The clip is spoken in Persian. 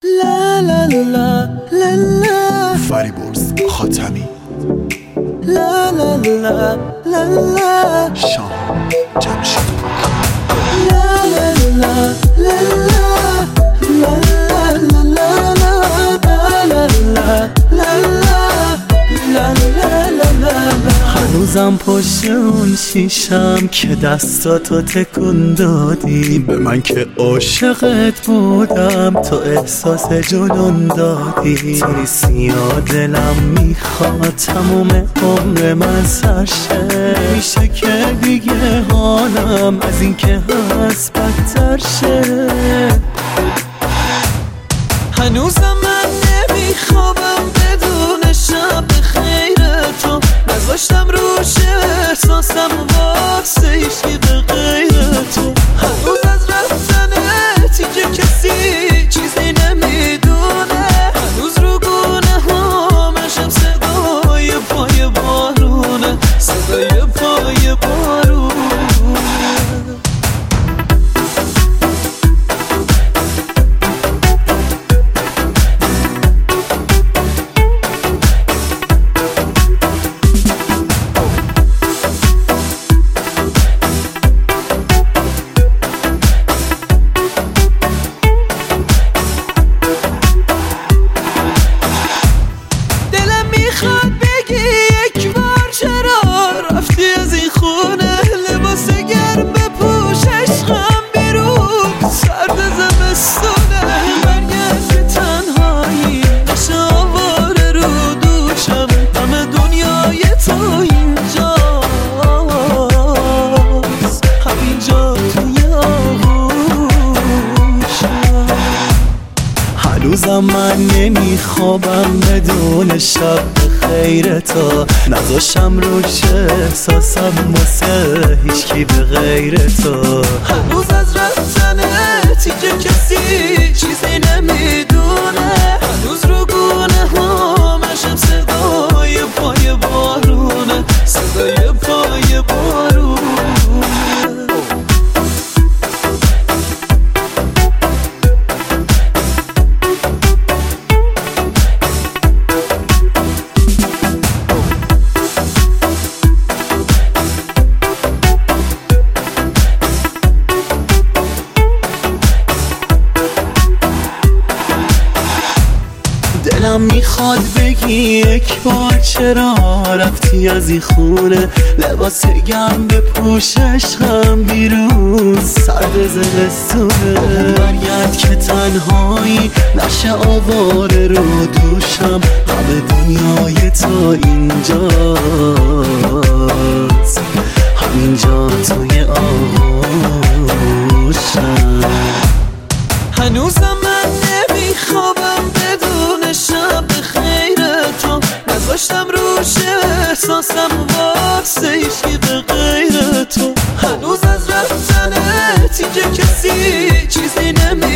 لا لا لا لا لا فریبرز خاتمی لا لا لا لا لا شام جمشید لا لا لا لا لا لا لا هنوزم پشت اون شیشم که دستاتو تکون دادی به من که عاشقت بودم، تو احساس جنون دادی. تو نیستی یا دلم میخواد تموم عمر من سرشه، میشه که دیگه حالم از این که هست بدتر شه. هنوزم من نمیخوابم بدون شب خیر تو، نذاشتم روش احساسم واسه هیچکی به غیر تو. هنوز از رفتنت که کسی چیزی نمیدونه، هنوز رو گونه هامشم صدای پای بارونه، صدای پای بارونه. میخواد بگی یک بار چرا رفتی از این خونه، لباس گرم بپوش عشقم بیرون سرد زمستونه. برگرد که تنهایی نشه آواره رو دوشم، همه دنیای تو اینجاست، همینجا توی آغوشم. هنوزم من نمیخوابم بدون شب خیر تو، نذاشتم روش احساسم واسه هیچکی به غیر تو. هنوز از رفتنت که کسی چیزی نمیدونه، هنوز رو گونه هامشم صدای پای بارونه، صدای پای بارونه. دلم میخواد بگی یک بار چرا رفتی از این خونه، لباس گرم بپوش عشقم بیرون سرد زمستونه. برگرد که تنهایی نشه آواره رو دوشم، همه دنیای تو اینجاست، همینجا توی آغوشم. هنوزم من نمیخوابم بدون شب خیر تو، نذاشتم روش احساسم واسه هیچکی به غیر تو. هنوز از رفتنت که کسی چیزی نمیدونه،